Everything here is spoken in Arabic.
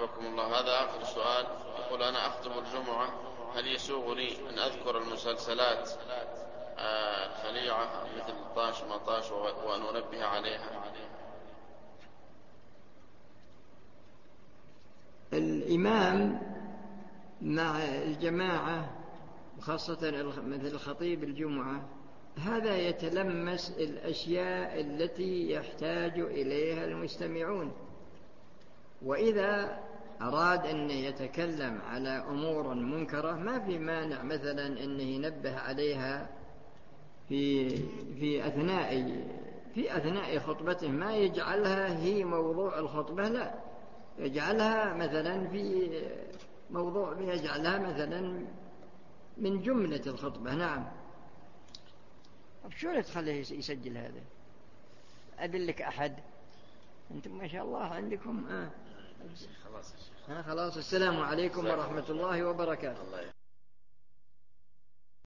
أثابكم الله. هذا آخر سؤال. يقول: أنا أخطب الجمعة، هل يسوغ لي أن أذكر المسلسلات الخليعة مثل طاش مطاش وأن أنبه عليها؟ الإمام مع الجماعة وخاصة مثل خطيب الجمعة هذا يتلمس الأشياء التي يحتاج إليها المستمعون، وإذا أراد أن يتكلم على أمور منكرة ما في مانع مثلا أنه ينبه عليها في أثناء خطبته، ما يجعلها هي موضوع الخطبة، لا، يجعلها مثلا في موضوع، يجعلها مثلا من جملة الخطبة. نعم. شو تخليه يسجل هذا؟ أدلك أحد؟ أنتم ما شاء الله عندكم خلاص. خلاص. السلام عليكم ورحمة الله وبركاته.